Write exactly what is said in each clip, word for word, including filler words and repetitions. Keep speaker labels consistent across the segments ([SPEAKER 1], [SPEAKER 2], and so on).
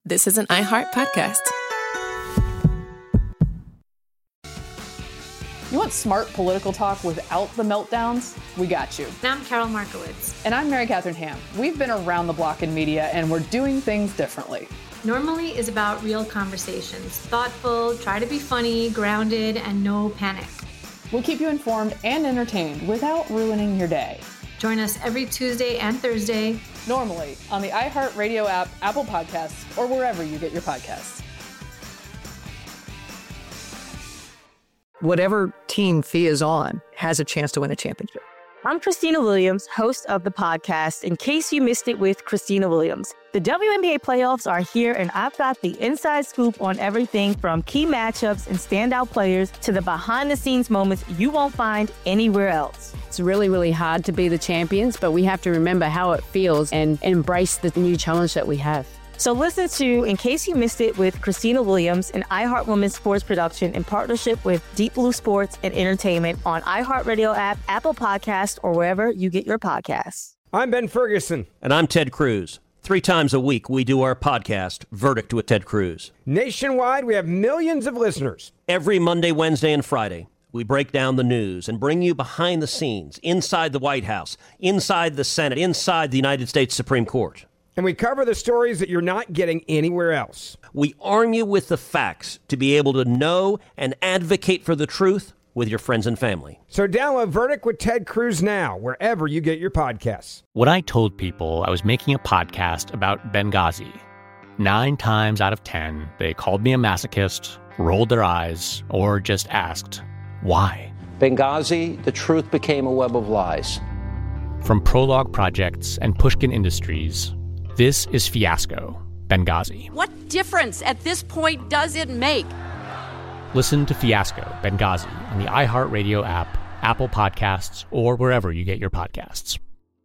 [SPEAKER 1] This is an iHeart podcast.
[SPEAKER 2] You want smart political talk without the meltdowns? We got you.
[SPEAKER 3] I'm Carol Markowitz.
[SPEAKER 2] And I'm Mary Catherine Ham. We've been around the block in media, and we're doing things differently.
[SPEAKER 3] Normally is about real conversations. Thoughtful, try to be funny, grounded, and no panic.
[SPEAKER 2] We'll keep you informed and entertained without ruining your day.
[SPEAKER 3] Join us every Tuesday and Thursday.
[SPEAKER 2] Normally on the iHeartRadio app, Apple Podcasts, or wherever you get your podcasts.
[SPEAKER 4] Whatever team Fia is on has a chance to win a championship.
[SPEAKER 5] I'm Christina Williams, host of the podcast, In Case You Missed It with Christina Williams. The W N B A playoffs are here, and I've got the inside scoop on everything from key matchups and standout players to the behind-the-scenes moments you won't find anywhere else.
[SPEAKER 6] It's really, really hard to be the champions, but we have to remember how it feels and embrace the new challenge that we have.
[SPEAKER 5] So listen to In Case You Missed It with Christina Williams, an iHeart Women's Sports production in partnership with Deep Blue Sports and Entertainment on iHeartRadio app, Apple Podcasts, or wherever you get your podcasts.
[SPEAKER 7] I'm Ben Ferguson.
[SPEAKER 8] And I'm Ted Cruz. Three times a week, we do our podcast, Verdict with Ted Cruz.
[SPEAKER 7] Nationwide, we have millions of listeners.
[SPEAKER 8] Every Monday, Wednesday, and Friday, we break down the news and bring you behind the scenes, inside the White House, inside the Senate, inside the United States Supreme Court.
[SPEAKER 7] And we cover the stories that you're not getting anywhere else.
[SPEAKER 8] We arm you with the facts to be able to know and advocate for the truth with your friends and family.
[SPEAKER 7] So download Verdict with Ted Cruz now, wherever you get your podcasts.
[SPEAKER 9] When I told people I was making a podcast about Benghazi, nine times out of ten, they called me a masochist, rolled their eyes, or just asked, why?
[SPEAKER 10] Benghazi, the truth became a web of lies.
[SPEAKER 9] From Prologue Projects and Pushkin Industries, this is Fiasco, Benghazi.
[SPEAKER 11] What difference at this point does it make?
[SPEAKER 9] Listen to Fiasco, Benghazi on the iHeartRadio app, Apple Podcasts, or wherever you get your podcasts.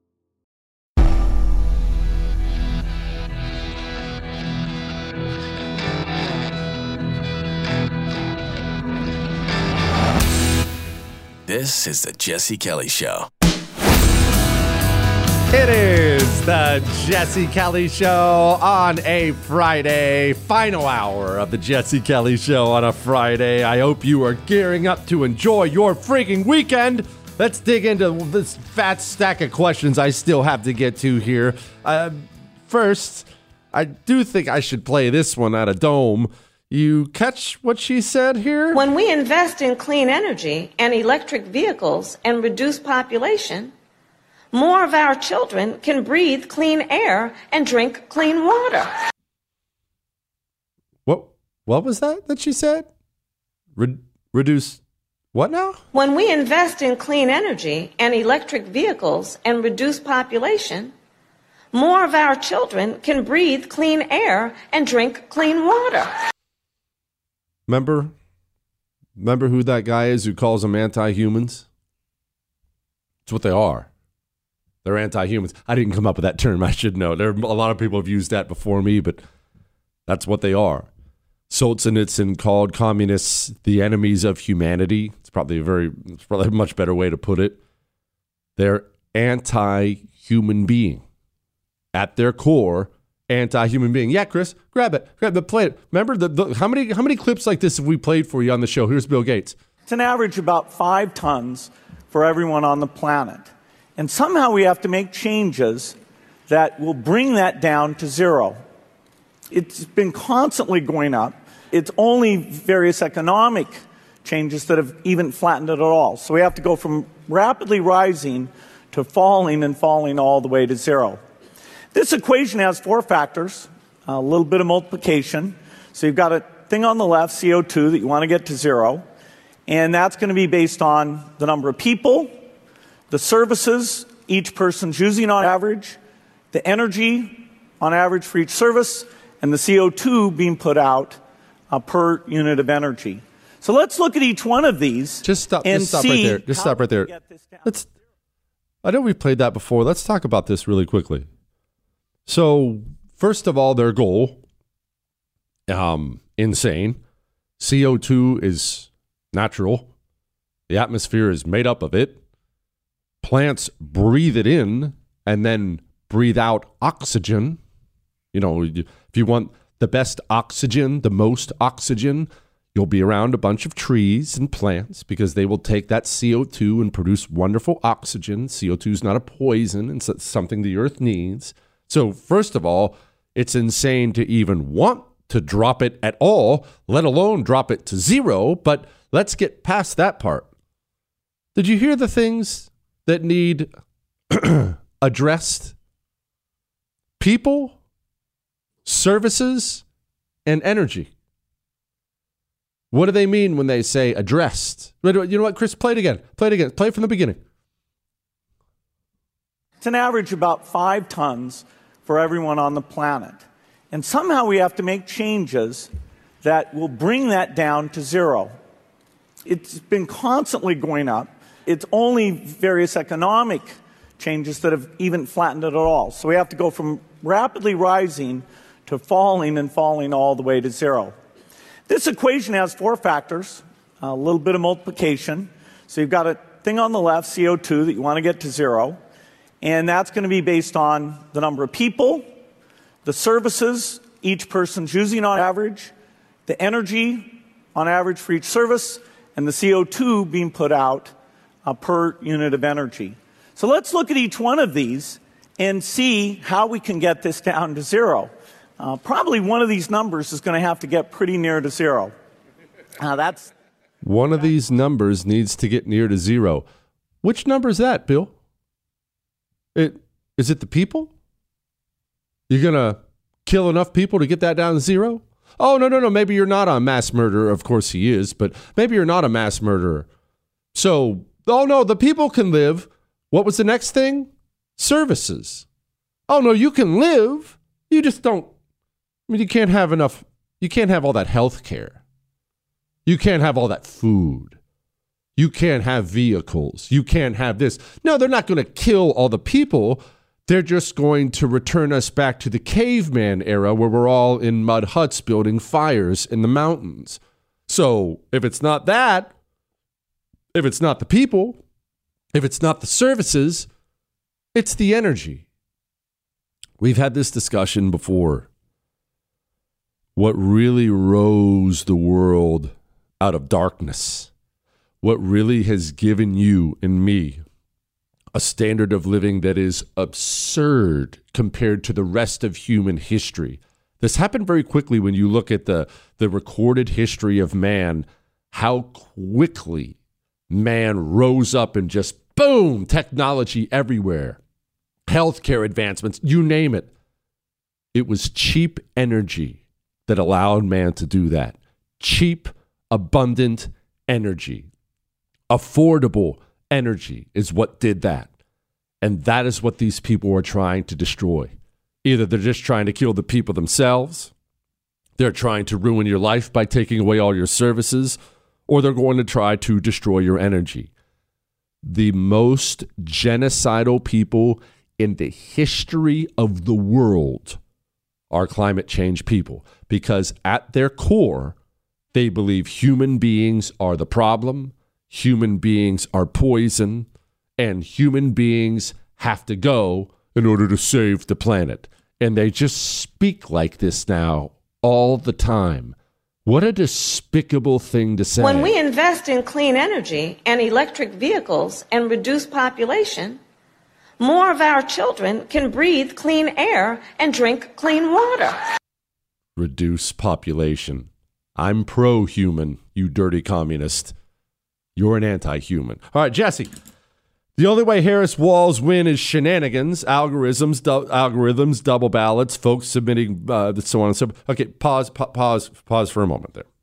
[SPEAKER 12] This is the Jesse Kelly Show.
[SPEAKER 13] It is the Jesse Kelly Show on a Friday. Final hour of the Jesse Kelly Show on a Friday. I hope you are gearing up to enjoy your freaking weekend. Let's dig into this fat stack of questions I still have to get to here. Uh, first, I do think I should play this one at a dome. You catch what she said here?
[SPEAKER 14] When we invest in clean energy and electric vehicles and reduce population, more of our children can breathe clean air and drink clean water.
[SPEAKER 13] What What was that that she said? Re- reduce what now?
[SPEAKER 14] When we invest in clean energy and electric vehicles and reduce population, more of our children can breathe clean air and drink clean water.
[SPEAKER 13] Remember? Remember who that guy is who calls them anti-humans? It's what they are. They're anti-humans. I didn't come up with that term. I should know. There are a lot of people have used that before me, but that's what they are. Solzhenitsyn called communists the enemies of humanity. It's probably a very, it's probably a much better way to put it. They're anti-human being. At their core, anti-human being. Yeah, Chris, grab it. Grab it. Play it. Remember, the, the how many how many clips like this have we played for you on the show? Here's Bill Gates.
[SPEAKER 15] It's an average about five tons for everyone on the planet. And somehow we have to make changes that will bring that down to zero. It's been constantly going up. It's only various economic changes that have even flattened it at all. So we have to go from rapidly rising to falling and falling all the way to zero. This equation has four factors, a little bit of multiplication. So you've got a thing on the left, C O two, that you want to get to zero. And that's going to be based on the number of people, the services each person's using on average, the energy on average for each service, and the C O two being put out uh, per unit of energy. So let's look at each one of these.
[SPEAKER 13] Just stop.
[SPEAKER 15] And
[SPEAKER 13] just stop
[SPEAKER 15] see
[SPEAKER 13] right there. Just stop right there. Let's. I know we've played that before. Let's talk about this really quickly. So, first of all, their goal, um, insane. C O two is natural. The atmosphere is made up of it. Plants breathe it in and then breathe out oxygen. You know, if you want the best oxygen, the most oxygen, you'll be around a bunch of trees and plants because they will take that C O two and produce wonderful oxygen. C O two is not a poison, and it's something the earth needs. So first of all, it's insane to even want to drop it at all, let alone drop it to zero. But let's get past that part. Did you hear the things that need addressed? People, services, and energy. What do they mean when they say addressed? You know what, Chris? Play it again. Play it again. Play it from the beginning.
[SPEAKER 15] It's an average about five tons for everyone on the planet. And somehow we have to make changes that will bring that down to zero. It's been constantly going up. It's only various economic changes that have even flattened it at all. So we have to go from rapidly rising to falling and falling all the way to zero. This equation has four factors, a little bit of multiplication. So you've got a thing on the left, C O two, that you want to get to zero. And that's going to be based on the number of people, the services each person's using on average, the energy on average for each service, and the C O two being put out uh, per unit of energy. So let's look at each one of these and see how we can get this down to zero. Uh, probably one of these numbers is going to have to get pretty near to zero. Uh, that's
[SPEAKER 13] one of these numbers needs to get near to zero. Which number is that, Bill? It is it the people? You're going to kill enough people to get that down to zero? Oh, no, no, no. Maybe you're not a mass murderer. Of course he is, but maybe you're not a mass murderer. So, oh, no, the people can live. What was the next thing? Services. Oh, no, you can live. You just don't. I mean, you can't have enough. You can't have all that health care. You can't have all that food. You can't have vehicles. You can't have this. No, they're not going to kill all the people. They're just going to return us back to the caveman era where we're all in mud huts building fires in the mountains. So if it's not that, if it's not the people, if it's not the services, it's the energy. We've had this discussion before. What really rose the world out of darkness, what really has given you and me a standard of living that is absurd compared to the rest of human history. This happened very quickly when you look at the, the recorded history of man, how quickly man rose up and just boom, technology everywhere, healthcare advancements, you name it. It was cheap energy that allowed man to do that. Cheap, abundant energy. Affordable energy is what did that. And that is what these people are trying to destroy. Either they're just trying to kill the people themselves, they're trying to ruin your life by taking away all your services, or they're going to try to destroy your energy. The most genocidal people in the history of the world are climate change people, because at their core, they believe human beings are the problem, human beings are poison, and human beings have to go in order to save the planet. And they just speak like this now all the time. What a despicable thing to say.
[SPEAKER 14] When we invest in clean energy and electric vehicles and reduce population, more of our children can breathe clean air and drink clean water.
[SPEAKER 13] Reduce population. I'm pro-human, you dirty communist. You're an anti-human. All right, Jesse. The only way Harris Walls win is shenanigans, algorithms, du- algorithms, double ballots, folks submitting, uh, so on and so forth. Okay, pause, pa- pause, pause for a moment there.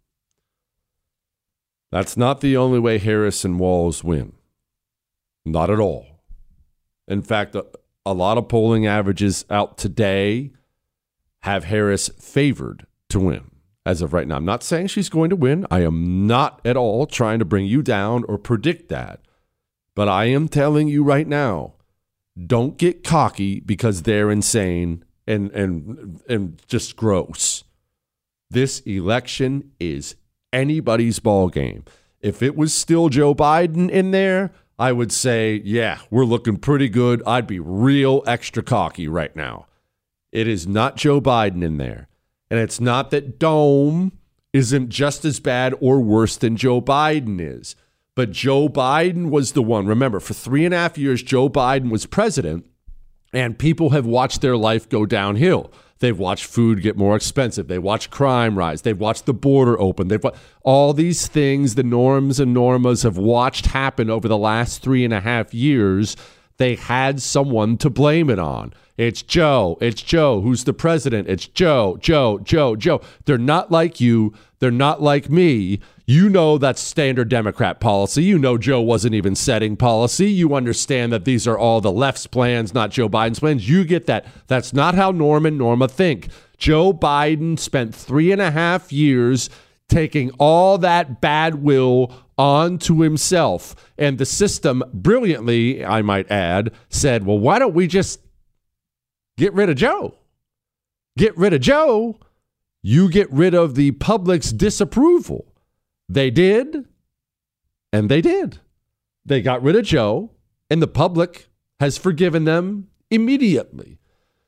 [SPEAKER 13] That's not the only way Harris and Walls win. Not at all. In fact, a, a lot of polling averages out today have Harris favored to win as of right now. I'm not saying she's going to win. I am not at all trying to bring you down or predict that. But I am telling you right now, don't get cocky because they're insane and and and just gross. This election is anybody's ball game. If it was still Joe Biden in there, I would say, yeah, we're looking pretty good. I'd be real extra cocky right now. It is not Joe Biden in there. And it's not that Dome isn't just as bad or worse than Joe Biden is. But Joe Biden was the one. Remember, for three and a half years, Joe Biden was president, and people have watched their life go downhill. They've watched food get more expensive. They watched crime rise. They've watched the border open. They've all these things the norms and normas have watched happen over the last three and a half years. They had someone to blame it on. It's Joe. It's Joe. Who's the president? It's Joe, Joe, Joe, Joe. They're not like you. They're not like me. You know that's standard Democrat policy. You know Joe wasn't even setting policy. You understand that these are all the left's plans, not Joe Biden's plans. You get that. That's not how Norm and Norma think. Joe Biden spent three and a half years taking all that bad will onto himself. And the system, brilliantly, I might add, said, well, why don't we just get rid of Joe? Get rid of Joe. You get rid of the public's disapproval. They did, and they did. They got rid of Joe, and the public has forgiven them immediately.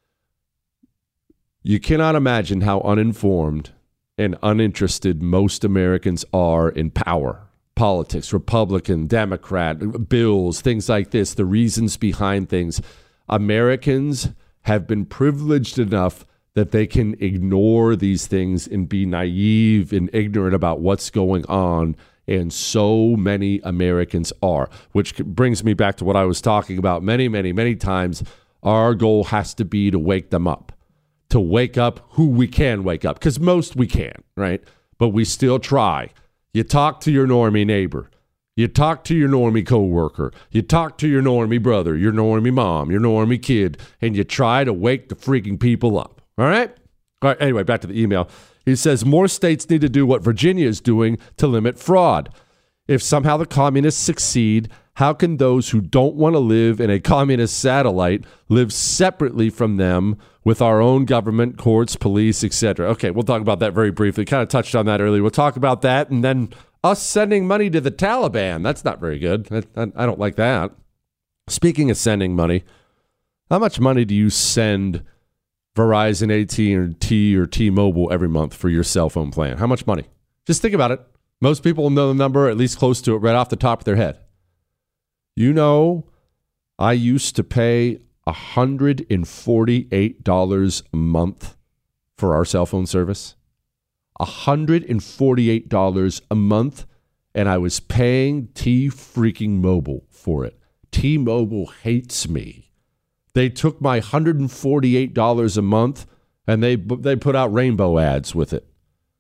[SPEAKER 13] You cannot imagine how uninformed and uninterested most Americans are in power, politics, Republican, Democrat, bills, things like this, the reasons behind things. Americans have been privileged enough that they can ignore these things and be naive and ignorant about what's going on. And so many Americans are, which brings me back to what I was talking about many, many, many times. Our goal has to be to wake them up, to wake up who we can wake up, because most we can't, right? But we still try. You talk to your normie neighbor. You talk to your normie coworker. You talk to your normie brother, your normie mom, your normie kid, and you try to wake the freaking people up. All right? All right. Anyway, back to the email. He says more states need to do what Virginia is doing to limit fraud. If somehow the communists succeed, how can those who don't want to live in a communist satellite live separately from them with our own government, courts, police, et cetera? Okay, we'll talk about that very briefly. Kind of touched on that earlier. We'll talk about that, and then us sending money to the Taliban. That's not very good. I, I, I don't like that. Speaking of sending money, how much money do you send Verizon, A T and T or T-Mobile every month for your cell phone plan? How much money? Just think about it. Most people know the number, at least close to it, right off the top of their head. You know, I used to pay one hundred forty-eight dollars a month for our cell phone service. one hundred forty-eight dollars a month, and I was paying T-freaking-Mobile for it. T-Mobile hates me. They took my one hundred forty-eight dollars a month, and they they put out rainbow ads with it.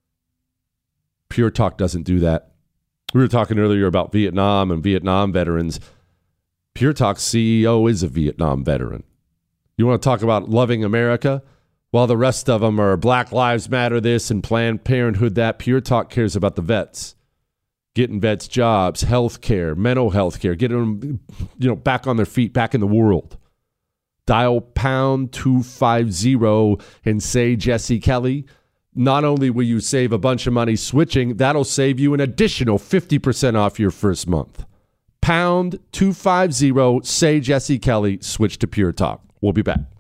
[SPEAKER 13] Pure Talk doesn't do that. We were talking earlier about Vietnam and Vietnam veterans. Pure Talk's C E O is a Vietnam veteran. You want to talk about loving America? While the rest of them are Black Lives Matter this and Planned Parenthood that, Pure Talk cares about the vets. Getting vets jobs, health care, mental health care, getting them, you know, back on their feet, back in the world. Dial pound two fifty and say Jesse Kelly. Not only will you save a bunch of money switching, that'll save you an additional fifty percent off your first month. Pound two fifty, say Jesse Kelly, switch to Pure Talk. We'll be back.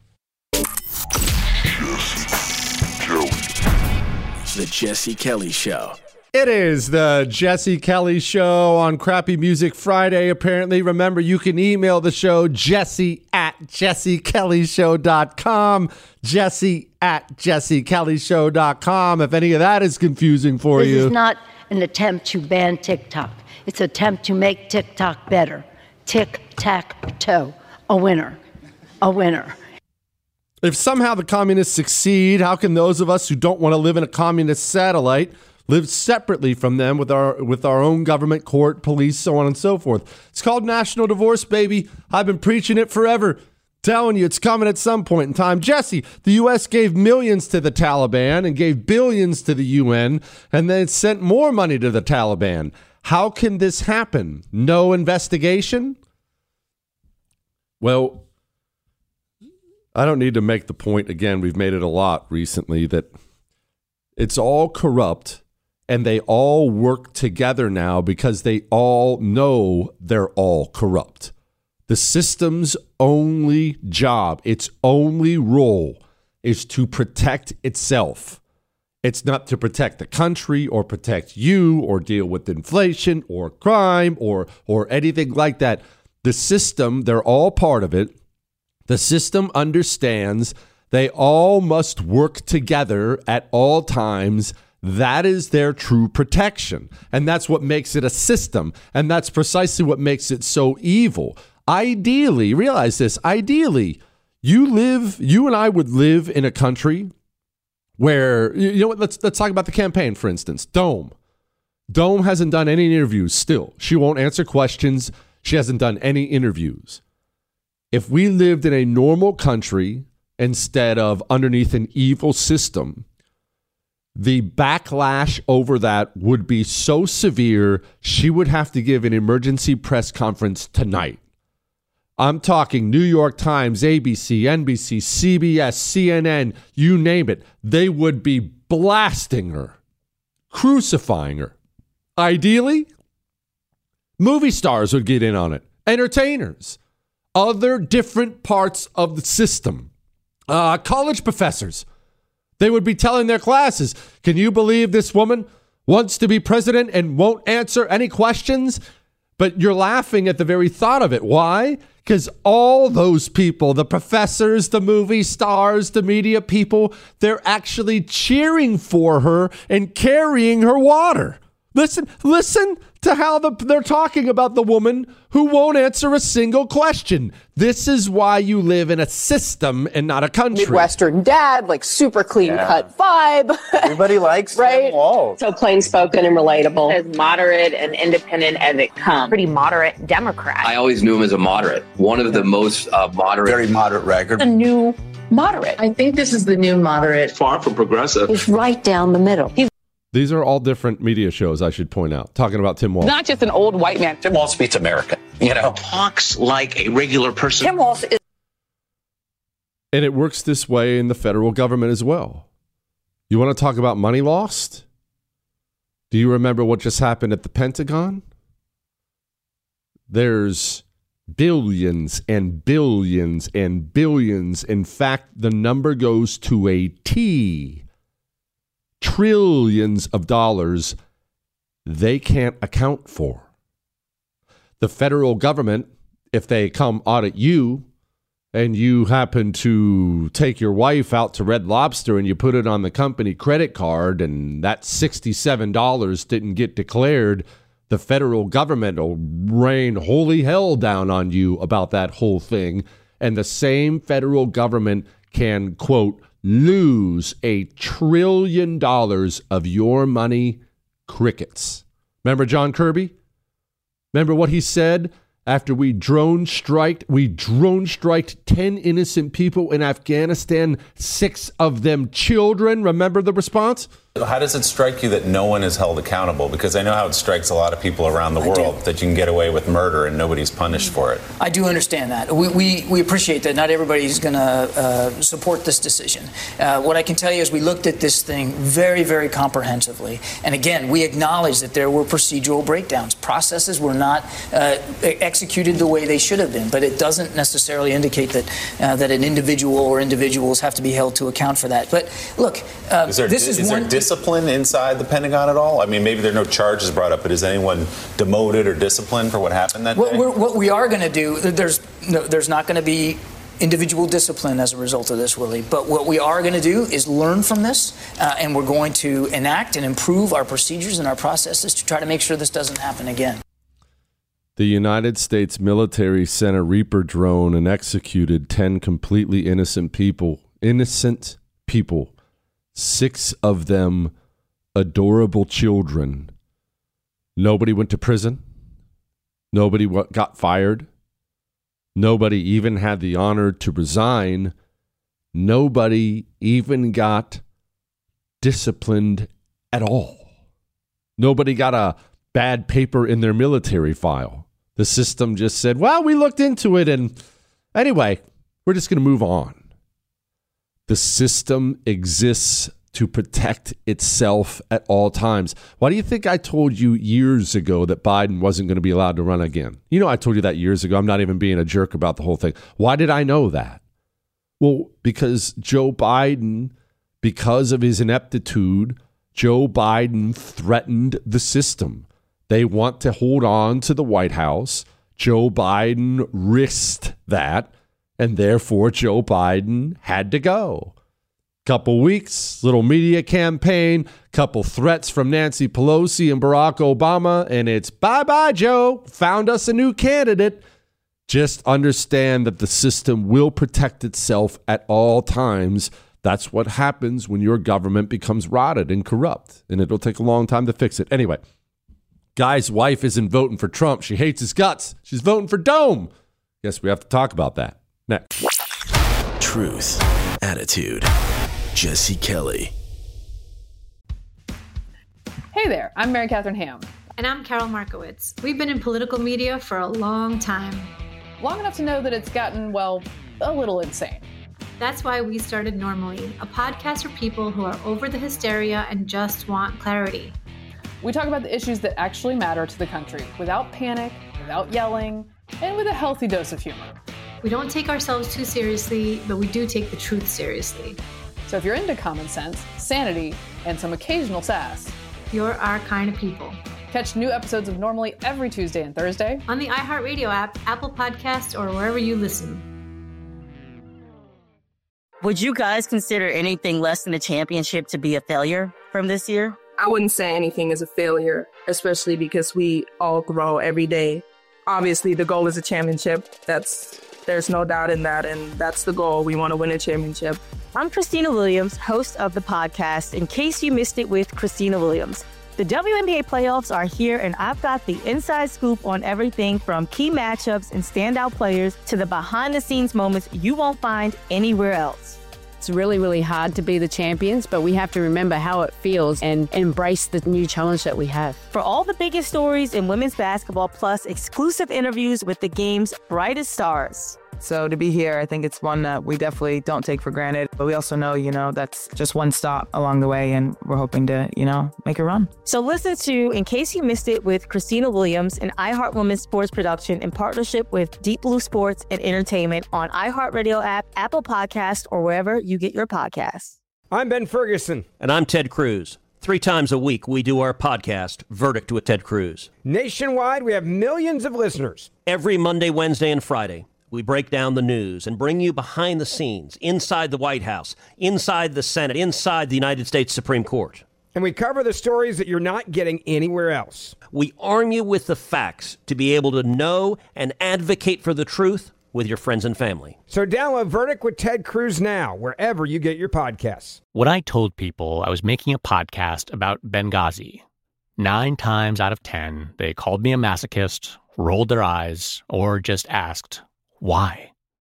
[SPEAKER 12] The Jesse Kelly Show.
[SPEAKER 13] It is the Jesse Kelly Show on Crappy Music Friday. Apparently, remember, you can email the show, jesse at jesse kelly show dot com. Jesse at jesse kelly show dot com. If any of that is confusing for
[SPEAKER 1] this
[SPEAKER 13] you.
[SPEAKER 1] This is not an attempt to ban TikTok. It's an attempt to make TikTok better. Tic-tac-toe. A winner. A winner.
[SPEAKER 13] If somehow the communists succeed, how can those of us who don't want to live in a communist satellite live separately from them with our with our own government, court, police, so on and so forth? It's called national divorce, baby. I've been preaching it forever. Telling you it's coming at some point in time. Jesse, the U S gave millions to the Taliban and gave billions to the U N and then sent more money to the Taliban. How can this happen? No investigation? Well, I don't need to make the point again. We've made it a lot recently that it's all corrupt. And they all work together now because they all know they're all corrupt. The system's only job, its only role, is to protect itself. It's not to protect the country or protect you or deal with inflation or crime or or anything like that. The system, they're all part of it. The system understands they all must work together at all times. That is their true protection. And that's what makes it a system. And that's precisely what makes it so evil. Ideally, realize this, ideally, you live, you and I would live in a country where, you know what, let's let's talk about the campaign, for instance. Dome. Dome hasn't done any interviews still. She won't answer questions. She hasn't done any interviews. If we lived in a normal country instead of underneath an evil system, the backlash over that would be so severe, she would have to give an emergency press conference tonight. I'm talking New York Times, A B C, N B C, C B S, C N N, you name it. They would be blasting her, crucifying her. Ideally, movie stars would get in on it, entertainers, other different parts of the system, uh, college professors. They would be telling their classes, can you believe this woman wants to be president and won't answer any questions? But you're laughing at the very thought of it. Why? Because all those people, the professors, the movie stars, the media people, they're actually cheering for her and carrying her water. Listen, listen to how the, they're talking about the woman who won't answer a single question. This is why you live in a system and not a country.
[SPEAKER 16] Midwestern dad, like super clean
[SPEAKER 17] Yeah.
[SPEAKER 16] cut vibe.
[SPEAKER 17] Everybody likes
[SPEAKER 16] right?
[SPEAKER 17] Tim Walz.
[SPEAKER 16] So plain spoken and relatable. As moderate and independent as it comes. Pretty moderate Democrat.
[SPEAKER 18] I always knew him as a moderate. One of the most uh, moderate.
[SPEAKER 17] Very moderate record.
[SPEAKER 16] The new moderate. I think this is the new moderate.
[SPEAKER 18] Far from progressive.
[SPEAKER 16] He's right down the middle. He's
[SPEAKER 13] These are all different media shows, I should point out, talking about Tim Walz.
[SPEAKER 16] not just an old white man.
[SPEAKER 17] Tim Walz beats America. You know,
[SPEAKER 18] Talks like a regular person.
[SPEAKER 16] Tim Walz is
[SPEAKER 13] And it works this way in the federal government as well. You want to talk about money lost? Do you remember what just happened at the Pentagon? There's billions and billions and billions. In fact, the number goes to a T. Trillions of dollars they can't account for. The federal government, if they come audit you and you happen to take your wife out to Red Lobster and you put it on the company credit card and that sixty-seven dollars didn't get declared, the federal government will rain holy hell down on you about that whole thing. And the same federal government can, quote, lose a trillion dollars of your money, crickets. Remember John Kirby? Remember what he said after we drone striked, we drone striked ten innocent people in Afghanistan, six of them children. Remember the response?
[SPEAKER 19] How does it strike you that no one is held accountable? Because I know how it strikes a lot of people around the world that you can get away with murder and nobody's punished for it.
[SPEAKER 20] I do understand that. We, we, we appreciate that. Not everybody's going to uh, support this decision. Uh, what I can tell you is we looked at this thing very, very comprehensively. And again, we acknowledge that there were procedural breakdowns. Processes were not uh, executed the way they should have been. But it doesn't necessarily indicate that uh, that an individual or individuals have to be held to account for that. But look, uh,
[SPEAKER 19] is there,
[SPEAKER 20] this is,
[SPEAKER 19] is
[SPEAKER 20] one...
[SPEAKER 19] there discipline inside the Pentagon at all? I mean, maybe there are no charges brought up, but is anyone demoted or disciplined for what happened that
[SPEAKER 20] what
[SPEAKER 19] day?
[SPEAKER 20] We're, what we are going to do, there's no, there's not going to be individual discipline as a result of this, Willie. But what we are going to do is learn from this, uh, and we're going to enact and improve our procedures and our processes to try to make sure this doesn't happen again.
[SPEAKER 13] The United States military sent a Reaper drone and executed ten completely innocent people. Innocent people. Six of them adorable children. Nobody went to prison. Nobody got fired. Nobody even had the honor to resign. Nobody even got disciplined at all. Nobody got a bad paper in their military file. The system just said, well, we looked into it, and anyway, we're just going to move on. The system exists to protect itself at all times. Why do you think I told you years ago that Biden wasn't going to be allowed to run again? You know, I told you that years ago. I'm not even being a jerk about the whole thing. Why did I know that? Well, because Joe Biden Because of his ineptitude, Joe Biden threatened the system. They want to hold on to the White House. Joe Biden risked that, and therefore Joe Biden had to go. Couple weeks, little media campaign, couple threats from Nancy Pelosi and Barack Obama, and it's bye-bye, Joe. Found us a new candidate. Just understand that the system will protect itself at all times. That's what happens when your government becomes rotted and corrupt, and it'll take a long time to fix it. Anyway, guy's wife isn't voting for Trump. She hates his guts. She's voting for Dome. Guess we have to talk about that next.
[SPEAKER 12] Truth, attitude, Jesse Kelly.
[SPEAKER 2] Hey there, I'm Mary Catherine Ham.
[SPEAKER 3] And I'm Carol Markowitz. We've been in political media for a long time.
[SPEAKER 2] Long enough to know that it's gotten, well, a little insane.
[SPEAKER 3] That's why we started Normally, a podcast for people who are over the hysteria and just want clarity.
[SPEAKER 2] We talk about the issues that actually matter to the country without panic, without yelling, and with a healthy dose of humor.
[SPEAKER 3] We don't take ourselves too seriously, but we do take the truth seriously.
[SPEAKER 2] So if you're into common sense, sanity, and some occasional sass,
[SPEAKER 3] you're our kind of people.
[SPEAKER 2] Catch new episodes of Normally every Tuesday and Thursday
[SPEAKER 3] on the iHeartRadio app, Apple Podcasts, or wherever you listen.
[SPEAKER 5] Would you guys consider anything less than a championship to be a failure from this year?
[SPEAKER 21] I wouldn't say anything is a failure, especially because we all grow every day. Obviously, the goal is a championship. That's there's no doubt in that, and that's the goal. We want to win a championship.
[SPEAKER 5] I'm Christina Williams, host of the podcast In Case You Missed It with Christina Williams. The W N B A playoffs are here, and I've got the inside scoop on everything from key matchups and standout players to the behind-the-scenes moments you won't find anywhere else.
[SPEAKER 6] It's really, really hard to be the champions, but we have to remember how it feels and embrace the new challenge that we have.
[SPEAKER 5] For all the biggest stories in women's basketball, plus exclusive interviews with the game's brightest stars.
[SPEAKER 22] So to be here, I think it's one that we definitely don't take for granted. But we also know, you know, that's just one stop along the way, and we're hoping to, you know, make a run.
[SPEAKER 5] So listen to In Case You Missed It with Christina Williams, an iHeart Women's sports production in partnership with Deep Blue Sports and Entertainment on iHeartRadio app, Apple Podcasts, or wherever you get your podcasts.
[SPEAKER 7] I'm Ben Ferguson.
[SPEAKER 8] And I'm Ted Cruz. Three times a week, we do our podcast, Verdict with Ted Cruz.
[SPEAKER 7] Nationwide, we have millions of listeners.
[SPEAKER 8] Every Monday, Wednesday, and Friday, we break down the news and bring you behind the scenes, inside the White House, inside the Senate, inside the United States Supreme Court.
[SPEAKER 7] And we cover the stories that you're not getting anywhere else.
[SPEAKER 8] We arm you with the facts to be able to know and advocate for the truth with your friends and family.
[SPEAKER 7] So download Verdict with Ted Cruz now, wherever you get your podcasts.
[SPEAKER 9] When I told people I was making a podcast about Benghazi, nine times out of ten, they called me a masochist, rolled their eyes, or just asked, why?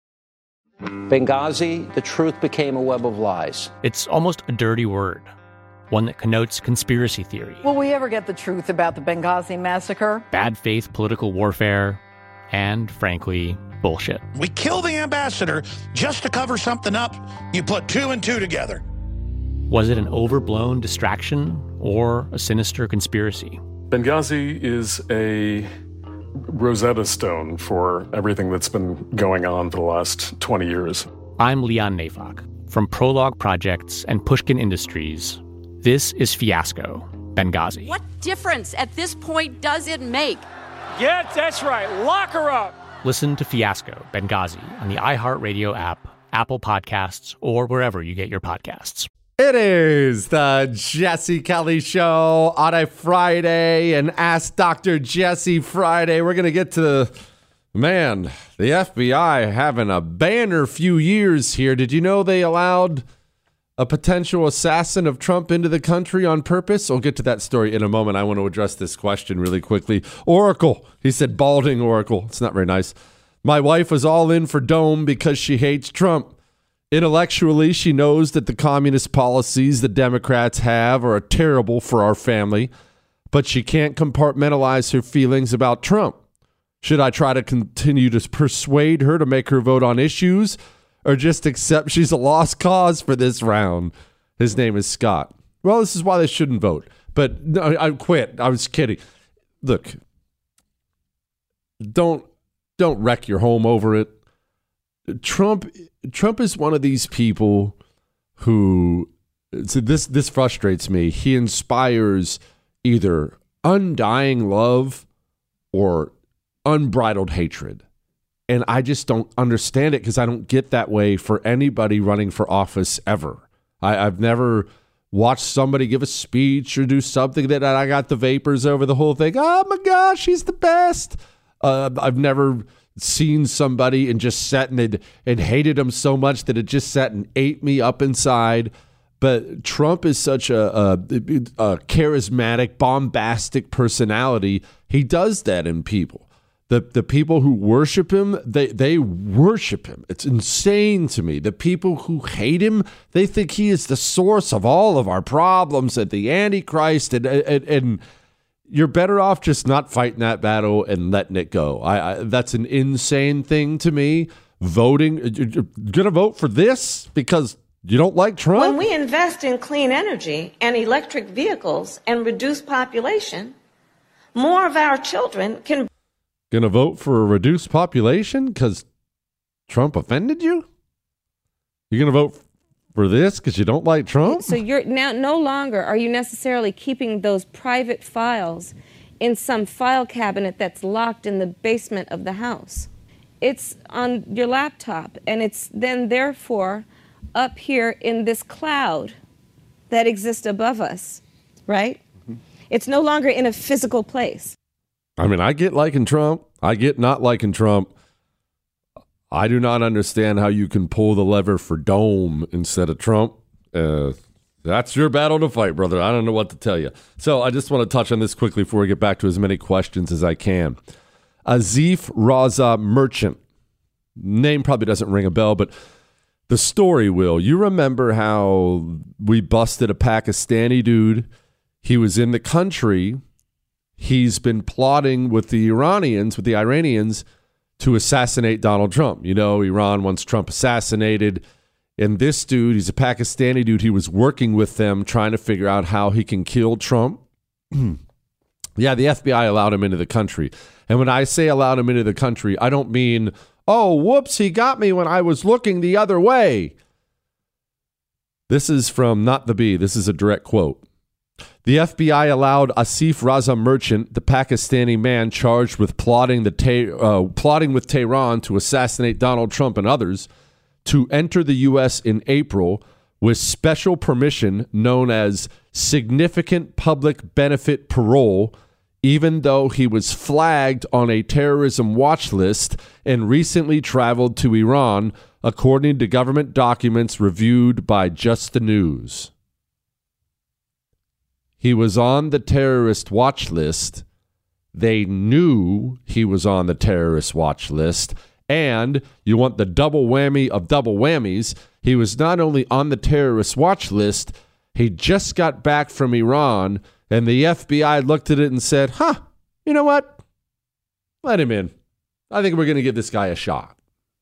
[SPEAKER 10] Benghazi, the truth became a web of lies.
[SPEAKER 9] It's almost a dirty word, one that connotes conspiracy theory.
[SPEAKER 23] Will we ever get the truth about the Benghazi massacre?
[SPEAKER 9] Bad faith political warfare, and frankly, bullshit.
[SPEAKER 24] We kill the ambassador just to cover something up. You put two and two together.
[SPEAKER 9] Was it an overblown distraction or a sinister conspiracy?
[SPEAKER 25] Benghazi is a Rosetta Stone for everything that's been going on for the last twenty years.
[SPEAKER 9] I'm Leon Neyfakh. From Prologue Projects and Pushkin Industries, this is Fiasco, Benghazi.
[SPEAKER 11] What difference at this point does it make?
[SPEAKER 26] Yeah, that's right. Lock her up.
[SPEAKER 9] Listen to Fiasco, Benghazi on the iHeartRadio app, Apple Podcasts, or wherever you get your podcasts.
[SPEAKER 13] It is the Jesse Kelly Show on a Friday, and Ask Doctor Jesse Friday. We're going to get to, man, the F B I having a banner few years here. Did you know they allowed a potential assassin of Trump into the country on purpose? I'll get to that story in a moment. I want to address this question really quickly. Oracle, he said balding Oracle. It's not very nice. My wife was all in for Dome because she hates Trump. Intellectually, she knows that the communist policies the Democrats have are terrible for our family, but she can't compartmentalize her feelings about Trump. Should I try to continue to persuade her to make her vote on issues, or just accept she's a lost cause for this round? His name is Scott. Well, this is why they shouldn't vote. But no, I quit. I was kidding. Look, don't don't wreck your home over it. Trump Trump is one of these people who so this this frustrates me. He inspires either undying love or unbridled hatred. And I just don't understand it because I don't get that way for anybody running for office ever. I, I've never watched somebody give a speech or do something that I got the vapors over the whole thing. Oh my gosh, he's the best. Uh, I've never seen somebody and just sat and, and hated him so much that it just sat and ate me up inside. But Trump is such a, a, a charismatic, bombastic personality. He does that in people. The the people who worship him, they, they worship him. It's insane to me. The people who hate him, they think he is the source of all of our problems and the Antichrist. And, and, and you're better off just not fighting that battle and letting it go. I, I that's an insane thing to me. Voting, you're going to vote for this because you don't like Trump?
[SPEAKER 1] When we invest in clean energy and electric vehicles and reduce population, more of our children can...
[SPEAKER 13] Going to vote for a reduced population because Trump offended you? You're going to vote for this because you don't like Trump?
[SPEAKER 4] So you're now no longer are you necessarily keeping those private files in some file cabinet that's locked in the basement of the house. It's on your laptop, and it's then therefore up here in this cloud that exists above us, right? Mm-hmm. It's no longer in a physical place.
[SPEAKER 13] I mean, I get liking Trump. I get not liking Trump. I do not understand how you can pull the lever for Dome instead of Trump. Uh, that's your battle to fight, brother. I don't know what to tell you. So I just want to touch on this quickly before we get back to as many questions as I can. Asif Raza Merchant. Name probably doesn't ring a bell, but the story will. You remember how we busted a Pakistani dude. He was in the country. He's been plotting with the Iranians, with the Iranians, to assassinate Donald Trump. You know, Iran wants Trump assassinated. And this dude, he's a Pakistani dude. He was working with them, trying to figure out how he can kill Trump. Yeah, the F B I allowed him into the country. And when I say allowed him into the country, I don't mean, oh, whoops, he got me when I was looking the other way. This is from Not the Bee. This is a direct quote. The F B I allowed Asif Raza Merchant, the Pakistani man charged with plotting the te- uh, plotting with Tehran to assassinate Donald Trump and others, to enter the U S in April with special permission known as significant public benefit parole, even though he was flagged on a terrorism watch list and recently traveled to Iran, according to government documents reviewed by Just the News. He was on the terrorist watch list. They knew he was on the terrorist watch list. And you want the double whammy of double whammies. He was not only on the terrorist watch list, he just got back from Iran, and the F B I looked at it and said, huh, you know what? Let him in. I think we're going to give this guy a shot.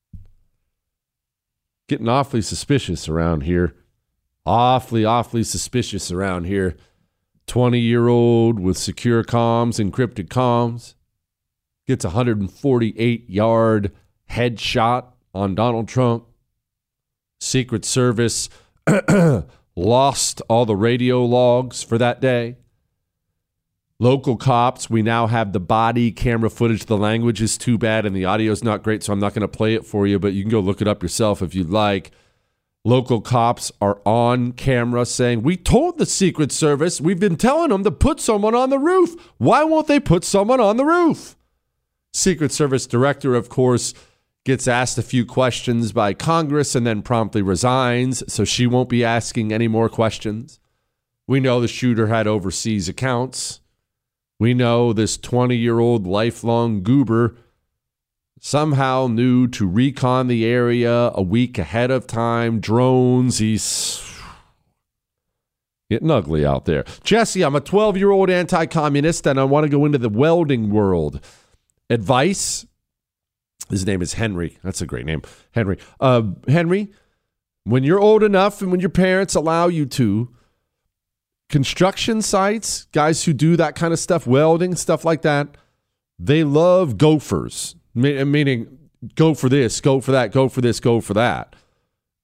[SPEAKER 13] Getting awfully suspicious around here. Awfully, awfully suspicious around here. twenty-year-old with secure comms, encrypted comms, gets a one hundred forty-eight yard headshot on Donald Trump. Secret Service lost all the radio logs for that day. Local cops, we now have the body camera footage. The language is too bad and the audio is not great, so I'm not going to play it for you, but you can go look it up yourself if you'd like. Local cops are on camera saying, we told the Secret Service, we've been telling them to put someone on the roof. Why won't they put someone on the roof? Secret Service director, of course, gets asked a few questions by Congress and then promptly resigns, so she won't be asking any more questions. We know the shooter had overseas accounts. We know this twenty-year-old lifelong goober somehow knew to recon the area a week ahead of time. Drones, he's getting ugly out there. Jesse, I'm a twelve-year-old anti-communist, and I want to go into the welding world. Advice? His name is Henry. That's a great name. Henry. Uh, Henry, when you're old enough and when your parents allow you to, construction sites, guys who do that kind of stuff, welding, stuff like that, they love gophers. Meaning, go for this, go for that, go for this, go for that.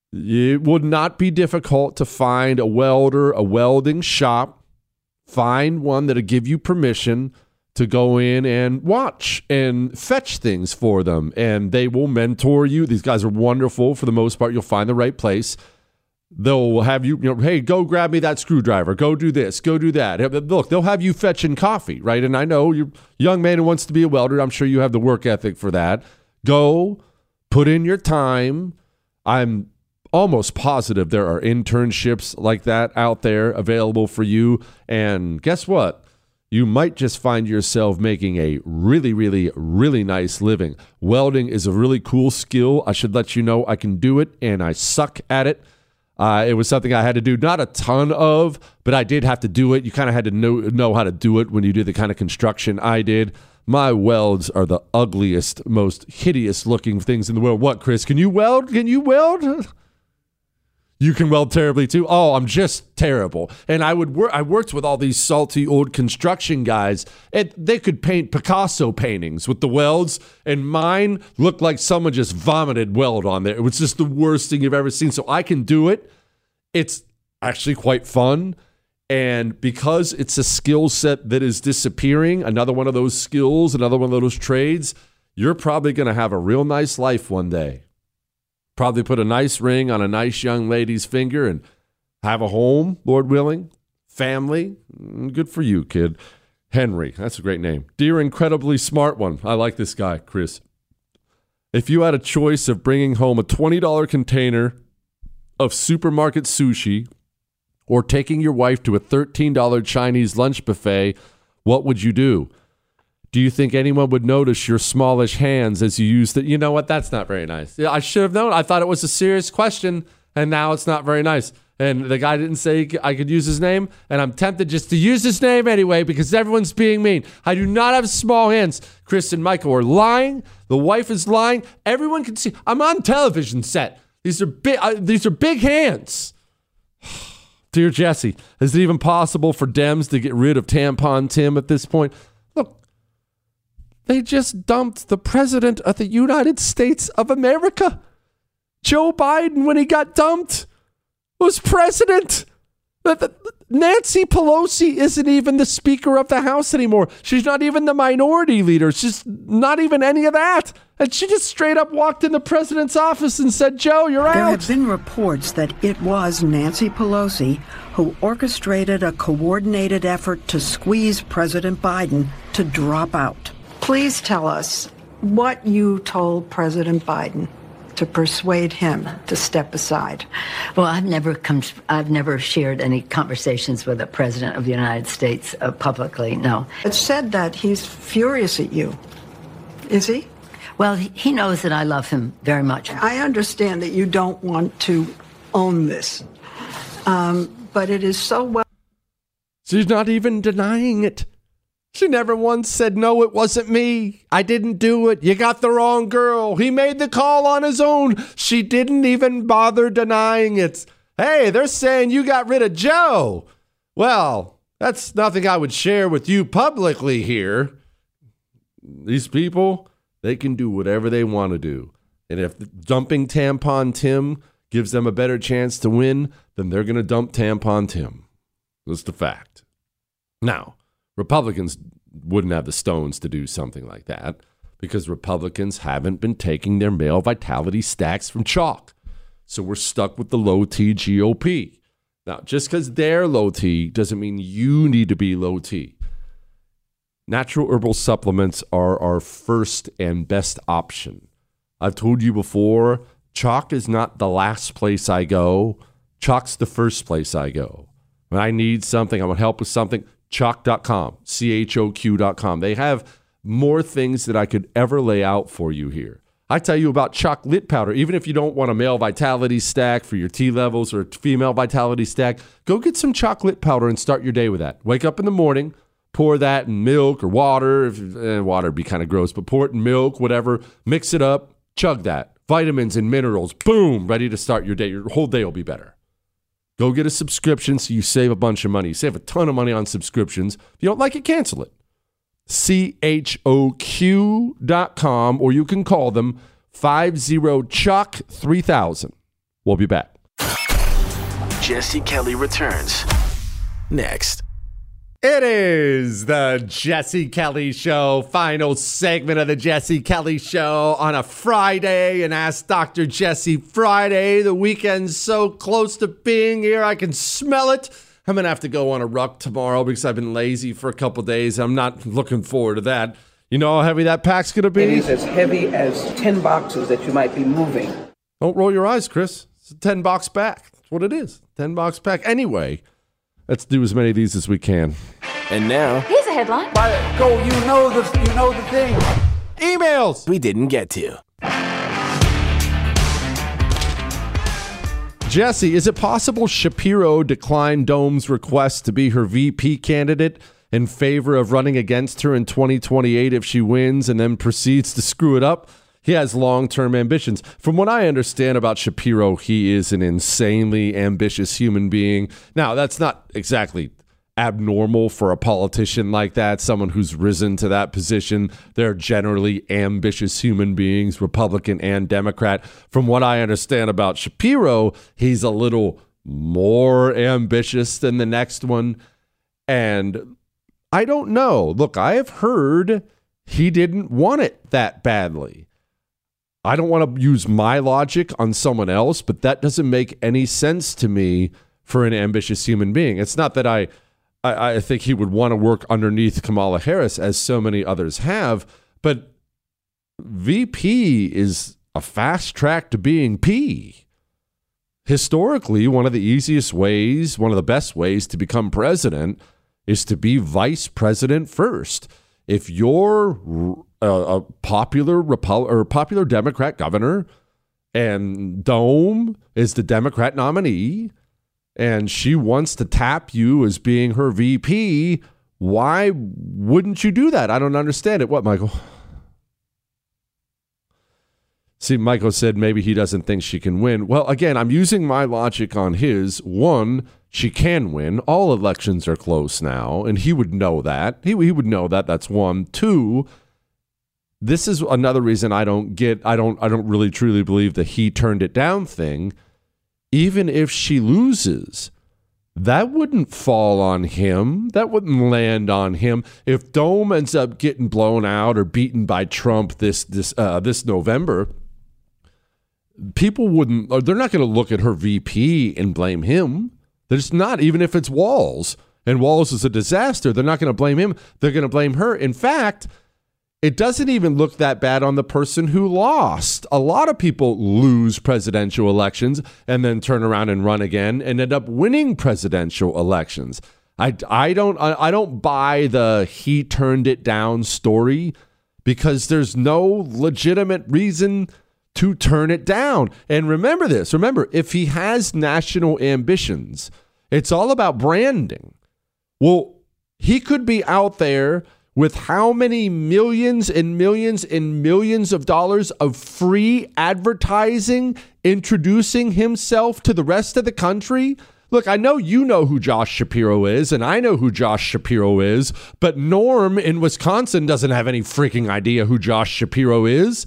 [SPEAKER 13] It would not be difficult to find a welder, a welding shop. Find one that'll give you permission to go in and watch and fetch things for them. And they will mentor you. These guys are wonderful for the most part. You'll find the right place. They'll have you, you know, hey, go grab me that screwdriver. Go do this. Go do that. Look, they'll have you fetching coffee, right? And I know you're a young man who wants to be a welder. I'm sure you have the work ethic for that. Go, put in your time. I'm almost positive there are internships like that out there available for you. And guess what? You might just find yourself making a really, really, really nice living. Welding is a really cool skill. I should let you know I can do it, and I suck at it. Uh, it was something I had to do, not a ton of, but I did have to do it. You kind of had to know, know how to do it when you do the kind of construction I did. My welds are the ugliest, most hideous-looking things in the world. What, Chris? Can you weld? Can you weld? You can weld terribly too. Oh, I'm just terrible. And I would work. I worked with all these salty old construction guys, and they could paint Picasso paintings with the welds, and mine looked like someone just vomited weld on there. It was just the worst thing you've ever seen. So I can do it. It's actually quite fun. And because it's a skill set that is disappearing, another one of those skills, another one of those trades, you're probably going to have a real nice life one day. Probably put a nice ring on a nice young lady's finger and have a home, Lord willing, family. Good for you, kid. Henry, that's a great name. Dear incredibly smart one. I like this guy, Chris. If you had a choice of bringing home a twenty dollars container of supermarket sushi or taking your wife to a thirteen dollars Chinese lunch buffet, what would you do? Do you think anyone would notice your smallish hands as you use it? You know what? That's not very nice. Yeah, I should have known. I thought it was a serious question, and now it's not very nice. And the guy didn't say I could use his name, and I'm tempted just to use his name anyway because everyone's being mean. I do not have small hands. Chris and Michael are lying. The wife is lying. Everyone can see. I'm on television set. These are big. Uh, these are big hands. Dear Jesse, is it even possible for Dems to get rid of Tampon Tim at this point? They just dumped the president of the United States of America. Joe Biden, when he got dumped, was president. Nancy Pelosi isn't even the Speaker of the House anymore. She's not even the minority leader. She's not even any of that. And she just straight up walked in the president's office and said, Joe, you're out.
[SPEAKER 14] There have been reports that it was Nancy Pelosi who orchestrated a coordinated effort to squeeze President Biden to drop out. Please tell us what you told President Biden to persuade him to step aside.
[SPEAKER 15] Well, I've never come. I've never shared any conversations with the President of the United States uh, publicly. No.
[SPEAKER 14] It's said that he's furious at you. Is he?
[SPEAKER 15] Well, he knows that I love him very much.
[SPEAKER 14] I understand that you don't want to own this, um, but it is so well.
[SPEAKER 13] She's not even denying it. She never once said, no, it wasn't me. I didn't do it. You got the wrong girl. He made the call on his own. She didn't even bother denying it. Hey, they're saying you got rid of Joe. Well, that's nothing I would share with you publicly here. These people, they can do whatever they want to do. And if dumping Tampon Tim gives them a better chance to win, then they're going to dump Tampon Tim. That's the fact. Now, Republicans wouldn't have the stones to do something like that because Republicans haven't been taking their male vitality stacks from chalk. So we're stuck with the low T G O P. Now, just because they're low T doesn't mean you need to be low T. Natural herbal supplements are our first and best option. I've told you before, chalk is not the last place I go. Chalk's the first place I go. When I need something, I want help with something, Choq dot com, C H O Q dot com. They have more things that I could ever lay out for you here. I tell you about Choq Lit Powder. Even if you don't want a male vitality stack for your T levels or a female vitality stack, go get some Choq Lit Powder and start your day with that. Wake up in the morning, pour that in milk or water. If, eh, water would be kind of gross, but pour it in milk, whatever. Mix it up, chug that. Vitamins and minerals, boom, ready to start your day. Your whole day will be better. Go get a subscription so you save a bunch of money. You save a ton of money on subscriptions. If you don't like it, cancel it. C H O Q dot com, or you can call them five zero C H O Q three thousand. We'll be back.
[SPEAKER 12] Jesse Kelly returns next.
[SPEAKER 13] It is the Jesse Kelly Show, final segment of the Jesse Kelly Show on a Friday, and Ask Doctor Jesse Friday. The weekend's so close to being here, I can smell it. I'm going to have to go on a ruck tomorrow because I've been lazy for a couple days. I'm not looking forward to that. You know how heavy that pack's going to be?
[SPEAKER 16] It is as heavy as ten boxes that you might be moving.
[SPEAKER 13] Don't roll your eyes, Chris. It's a ten box pack. That's what it is. ten box pack. Anyway, let's do as many of these as we can.
[SPEAKER 12] And now,
[SPEAKER 17] here's a headline.
[SPEAKER 16] Go, you know the, you know the thing.
[SPEAKER 13] Emails
[SPEAKER 12] we didn't get to.
[SPEAKER 13] Jesse, is it possible Shapiro declined Dome's request to be her V P candidate in favor of running against her in twenty twenty-eight if she wins and then proceeds to screw it up? He has long-term ambitions. From what I understand about Shapiro, he is an insanely ambitious human being. Now, that's not exactly abnormal for a politician like that, someone who's risen to that position. They're generally ambitious human beings, Republican and Democrat. From what I understand about Shapiro, he's a little more ambitious than the next one. And I don't know. Look, I have heard he didn't want it that badly. I don't want to use my logic on someone else, but that doesn't make any sense to me for an ambitious human being. It's not that I, I, I think he would want to work underneath Kamala Harris, as so many others have, but V P is a fast track to being P. Historically, one of the easiest ways, one of the best ways to become president is to be vice president first. If you're a, a popular Repu- or popular Democrat governor and Dome is the Democrat nominee and she wants to tap you as being her V P, why wouldn't you do that? I don't understand it. What, Michael? See, Michael said maybe he doesn't think she can win. Well, again, I'm using my logic on his. One, she can win. All elections are close now, and he would know that. He, he would know that. That's one. Two, this is another reason I don't get, I don't, I don't really truly believe the he turned it down thing. Even if she loses, that wouldn't fall on him. That wouldn't land on him. If Dome ends up getting blown out or beaten by Trump this this uh, this November, people wouldn't, or they're not going to look at her V P and blame him. There's not, even if it's Walz, and Walz is a disaster, they're not going to blame him. They're going to blame her. In fact, it doesn't even look that bad on the person who lost. A lot of people lose presidential elections and then turn around and run again and end up winning presidential elections. I, I don't I, I don't buy the he turned it down story because there's no legitimate reason to turn it down. And remember this, remember, if he has national ambitions, it's all about branding. Well, he could be out there with how many millions and millions and millions of dollars of free advertising introducing himself to the rest of the country? Look, I know you know who Josh Shapiro is, and I know who Josh Shapiro is, but Norm in Wisconsin doesn't have any freaking idea who Josh Shapiro is.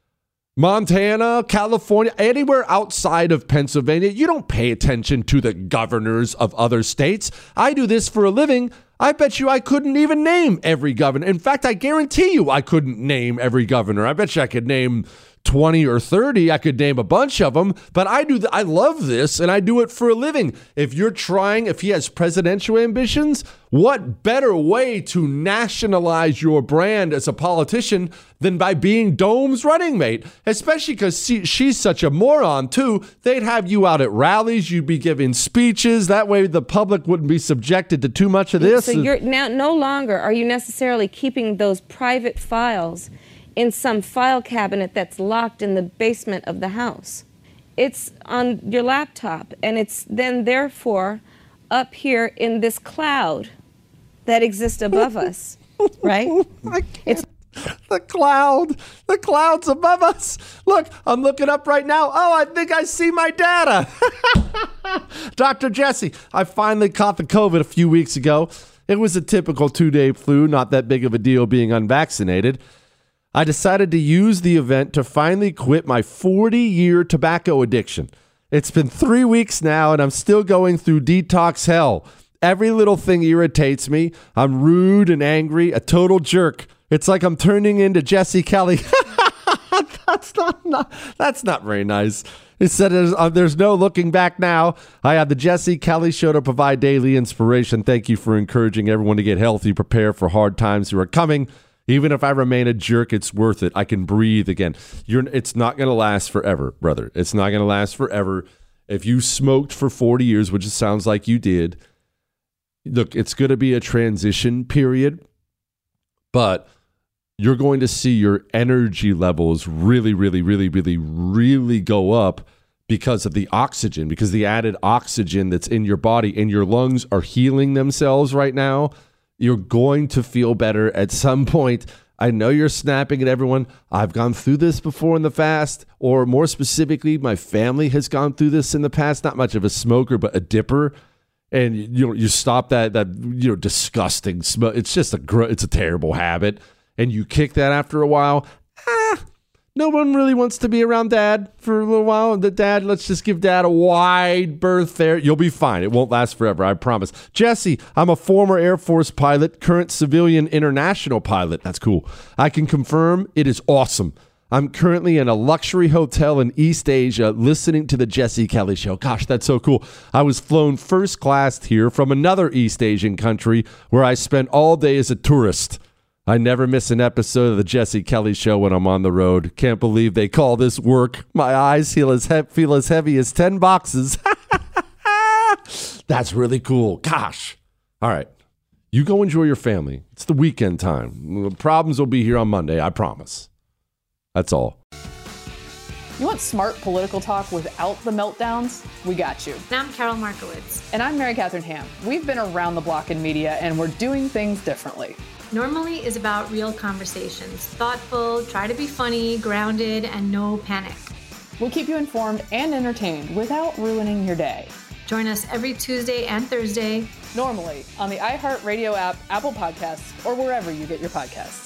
[SPEAKER 13] Montana, California, anywhere outside of Pennsylvania, you don't pay attention to the governors of other states. I do this for a living. I bet you I couldn't even name every governor. In fact, I guarantee you I couldn't name every governor. I bet you I could name twenty or thirty. I could name a bunch of them, but I do. Th- I love this and I do it for a living. If you're trying, if he has presidential ambitions, what better way to nationalize your brand as a politician than by being Dome's running mate? Especially because she, she's such a moron too. They'd have you out at rallies. You'd be giving speeches. That way the public wouldn't be subjected to too much of this.
[SPEAKER 4] So you're now no longer are you necessarily keeping those private files in some file cabinet that's locked in the basement of the house. It's on your laptop, and it's then therefore up here in this cloud that exists above us, right? It's
[SPEAKER 13] the cloud, the cloud's above us. Look, I'm looking up right now. Oh, I think I see my data. Doctor Jesse, I finally caught the COVID a few weeks ago. It was a typical two-day flu, not that big of a deal being unvaccinated. I decided to use the event to finally quit my forty-year tobacco addiction. It's been three weeks now, and I'm still going through detox hell. Every little thing irritates me. I'm rude and angry, a total jerk. It's like I'm turning into Jesse Kelly. That's not, not that's not very nice. It said there's, uh, there's no looking back now. I have the Jesse Kelly Show to provide daily inspiration. Thank you for encouraging everyone to get healthy, prepare for hard times who are coming. Even if I remain a jerk, it's worth it. I can breathe again. You're, it's not going to last forever, brother. It's not going to last forever. If you smoked for forty years, which it sounds like you did, look, it's going to be a transition period, but you're going to see your energy levels really, really, really, really, really go up because of the oxygen, because the added oxygen that's in your body and your lungs are healing themselves right now. You're going to feel better at some point. I know you're snapping at everyone. I've gone through this before in the past, or more specifically, my family has gone through this in the past. Not much of a smoker, but a dipper. And you know, you stop that that you know disgusting smell. It's just a gr- it's a terrible habit. And you kick that after a while, ah, no one really wants to be around dad for a little while. The dad, let's just give dad a wide berth there. You'll be fine. It won't last forever, I promise. Jesse, I'm a former Air Force pilot, current civilian international pilot. That's cool. I can confirm it is awesome. I'm currently in a luxury hotel in East Asia listening to the Jesse Kelly Show. Gosh, that's so cool. I was flown first class here from another East Asian country where I spent all day as a tourist. I never miss an episode of the Jesse Kelly Show when I'm on the road. Can't believe they call this work. My eyes feel as, he- feel as heavy as ten boxes. That's really cool. Gosh. All right. You go enjoy your family. It's the weekend time. The problems will be here on Monday, I promise. That's all.
[SPEAKER 23] You want smart political talk without the meltdowns? We got you.
[SPEAKER 2] I'm Carol Markowitz.
[SPEAKER 23] And I'm Mary Catherine Ham. We've been around the block in media, and we're doing things differently.
[SPEAKER 2] Normally is about real conversations. Thoughtful, try to be funny, grounded, and no panic.
[SPEAKER 23] We'll keep you informed and entertained without ruining your day.
[SPEAKER 2] Join us every Tuesday and Thursday.
[SPEAKER 23] Normally on the iHeartRadio app, Apple Podcasts, or wherever you get your podcasts.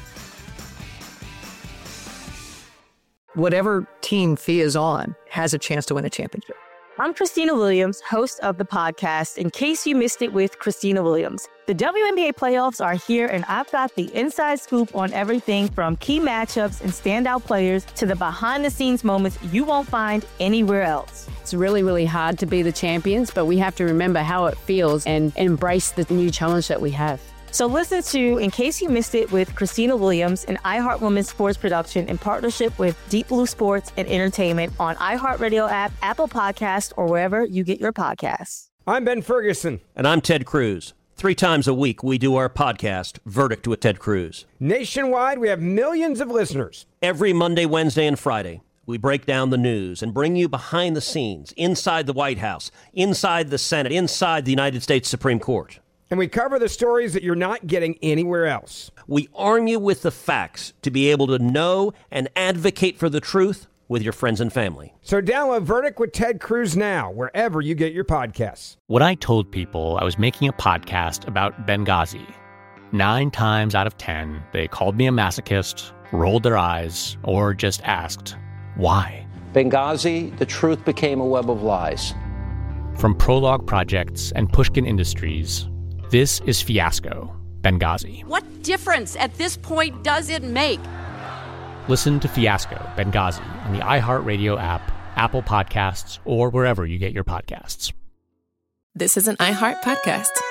[SPEAKER 3] Whatever team Fia is on has a chance to win a championship.
[SPEAKER 5] I'm Christina Williams, host of the podcast, In Case You Missed It with Christina Williams. The W N B A playoffs are here, and I've got the inside scoop on everything from key matchups and standout players to the behind-the-scenes moments you won't find anywhere else.
[SPEAKER 6] It's really, really hard to be the champions, but we have to remember how it feels and embrace the new challenge that we have.
[SPEAKER 5] So listen to In Case You Missed It with Christina Williams, an iHeart Women's sports production in partnership with Deep Blue Sports and Entertainment on iHeartRadio app, Apple Podcasts, or wherever you get your podcasts.
[SPEAKER 7] I'm Ben Ferguson.
[SPEAKER 8] And I'm Ted Cruz. Three times a week, we do our podcast, Verdict with Ted Cruz.
[SPEAKER 7] Nationwide, we have millions of listeners.
[SPEAKER 8] Every Monday, Wednesday, and Friday, we break down the news and bring you behind the scenes, inside the White House, inside the Senate, inside the United States Supreme Court.
[SPEAKER 7] And we cover the stories that you're not getting anywhere else.
[SPEAKER 8] We arm you with the facts to be able to know and advocate for the truth with your friends and family.
[SPEAKER 7] So download Verdict with Ted Cruz now, wherever you get your podcasts.
[SPEAKER 9] When I told people I was making a podcast about Benghazi, nine times out of ten, they called me a masochist, rolled their eyes, or just asked, why?
[SPEAKER 10] Benghazi, the truth became a web of lies.
[SPEAKER 9] From Prologue Projects and Pushkin Industries, this is Fiasco, Benghazi.
[SPEAKER 11] What difference at this point does it make?
[SPEAKER 9] Listen to Fiasco, Benghazi on the iHeartRadio app, Apple Podcasts, or wherever you get your podcasts.
[SPEAKER 17] This is an iHeart podcast.